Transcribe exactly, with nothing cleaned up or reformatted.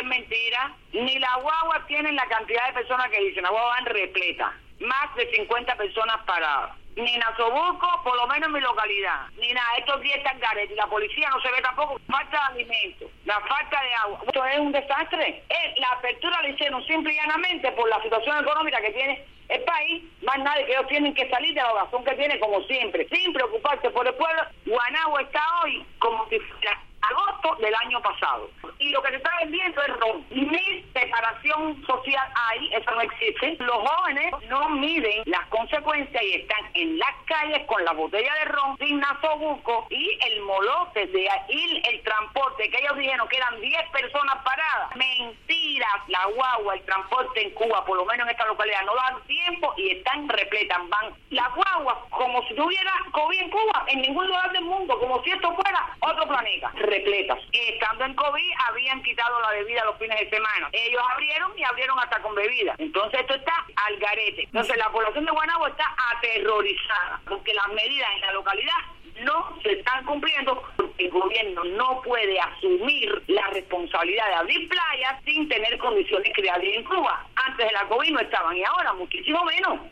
es mentira. Ni la guagua tienen la cantidad de personas que dicen. La guagua van repleta. Más de cincuenta personas paradas. Ni Nasobuco, por lo menos en mi localidad. Ni nada, estos días están garetes. La policía no se ve tampoco. Falta de alimentos, la falta de agua. Esto es un desastre. Eh, la apertura la hicieron simple y llanamente por la situación económica que tiene el país. Más nadie, que ellos tienen que salir de la razón que tiene, como siempre, sin preocuparse por el pueblo. Guanagua está hoy como si fuera agosto del año pasado. Y lo que se está vendiendo es ron. Ni separación social hay, eso no existe. Los jóvenes no miden las consecuencias y están en las calles con la botella de ron, sin nasobuco y el molote de ir el transporte, que ellos dijeron que eran diez personas paradas. Mentiras, la guagua, el transporte en Cuba, por lo menos en esta localidad, no dan tiempo y están repletas. Van la guagua como si tuviera COVID en Cuba, en ningún lugar del mundo, como si esto fuera otro planeta. Repletas. Estando en COVID habían quitado la bebida los fines de semana. Ellos abrieron y abrieron hasta con bebida. Entonces esto está al garete. Entonces la población de Guanagua está aterrorizada porque las medidas en la localidad no se están cumpliendo porque el gobierno no puede asumir la responsabilidad de abrir playas sin tener condiciones creadas en Cuba. Antes de la COVID no estaban y ahora muchísimo menos.